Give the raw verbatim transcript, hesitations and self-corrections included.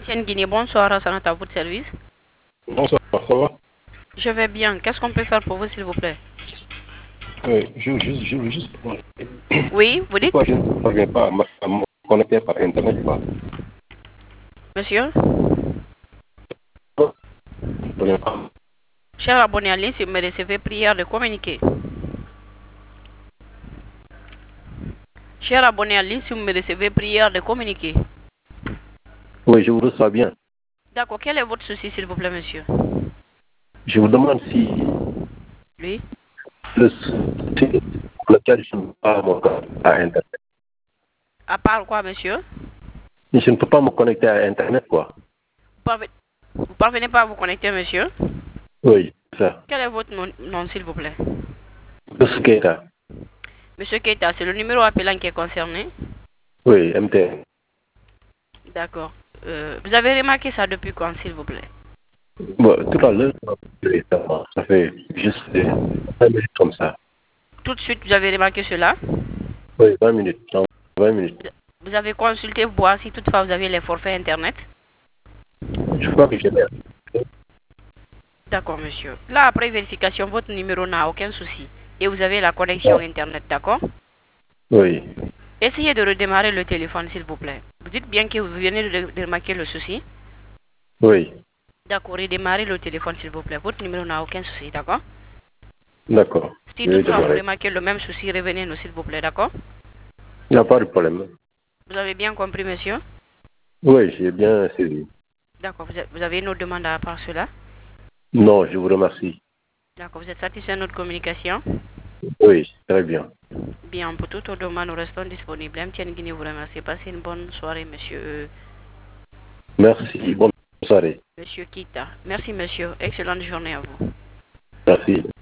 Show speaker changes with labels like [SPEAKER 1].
[SPEAKER 1] Ancienne Guinée, bonsoir, Hassanat, à votre service.
[SPEAKER 2] Bonsoir, ça va?
[SPEAKER 1] Je vais bien. Qu'est-ce qu'on peut faire pour vous, s'il vous plaît?
[SPEAKER 2] Oui, je veux juste, je veux juste
[SPEAKER 1] Oui, vous dites?
[SPEAKER 2] pourquoi je ne parviens pas à me à me connecter par Internet, quoi.
[SPEAKER 1] Monsieur?
[SPEAKER 2] Je ne parviens pas.
[SPEAKER 1] Cher abonné en ligne, si vous me recevez, prière de communiquer. Cher abonné en ligne, si vous me recevez, prière de communiquer.
[SPEAKER 2] Oui, je vous reçois bien.
[SPEAKER 1] D'accord. Quel est votre souci, s'il vous plaît, monsieur?
[SPEAKER 2] Je vous demande si
[SPEAKER 1] Oui.
[SPEAKER 2] le site pour lequel je ne peux pas me connecter à Internet.
[SPEAKER 1] À part quoi, monsieur?
[SPEAKER 2] Je ne peux pas me connecter à Internet, quoi.
[SPEAKER 1] Vous parvenez, vous parvenez pas à vous connecter, monsieur?
[SPEAKER 2] Oui, c'est ça.
[SPEAKER 1] Quel est votre nom, nom, s'il vous plaît?
[SPEAKER 2] Monsieur Keita.
[SPEAKER 1] Monsieur Keita, c'est le numéro appelant qui est concerné?
[SPEAKER 2] Oui, M T N.
[SPEAKER 1] D'accord. Euh, vous avez remarqué ça depuis quand, s'il vous plaît?
[SPEAKER 2] Bon, tout à l'heure, ça fait juste vingt minutes comme ça.
[SPEAKER 1] Tout de suite, vous avez remarqué cela?
[SPEAKER 2] Oui, vingt minutes. Non, vingt minutes.
[SPEAKER 1] Vous avez consulté pour voir si toutefois vous avez les forfaits Internet?
[SPEAKER 2] Je crois que j'ai bien.
[SPEAKER 1] D'accord, monsieur. Là, après vérification, votre numéro n'a aucun souci. Et vous avez la connexion Internet, d'accord?
[SPEAKER 2] Oui.
[SPEAKER 1] Essayez de redémarrer le téléphone, s'il vous plaît. Vous dites bien que vous venez de de remarquer le souci?
[SPEAKER 2] Oui.
[SPEAKER 1] D'accord, redémarrez le téléphone, s'il vous plaît. Votre numéro n'a aucun souci, d'accord?
[SPEAKER 2] D'accord.
[SPEAKER 1] Si
[SPEAKER 2] Je vais
[SPEAKER 1] toutefois vous
[SPEAKER 2] démarrer.
[SPEAKER 1] remarquez le même souci, revenez-nous, s'il vous plaît, d'accord?
[SPEAKER 2] Il n'y a pas de problème.
[SPEAKER 1] Vous avez bien compris, monsieur?
[SPEAKER 2] Oui, j'ai bien saisi.
[SPEAKER 1] D'accord, vous a- vous avez une autre demande à part cela?
[SPEAKER 2] Non, je vous remercie.
[SPEAKER 1] D'accord, vous êtes satisfait de notre communication?
[SPEAKER 2] Oui, très bien.
[SPEAKER 1] Bien, pour toute autre demande, nous restons disponibles. M T N Guinée vous remercie. Passez une bonne soirée, monsieur. euh,
[SPEAKER 2] Merci. Bonne soirée.
[SPEAKER 1] Monsieur Kita. Merci, monsieur. Excellente journée à vous.
[SPEAKER 2] Merci.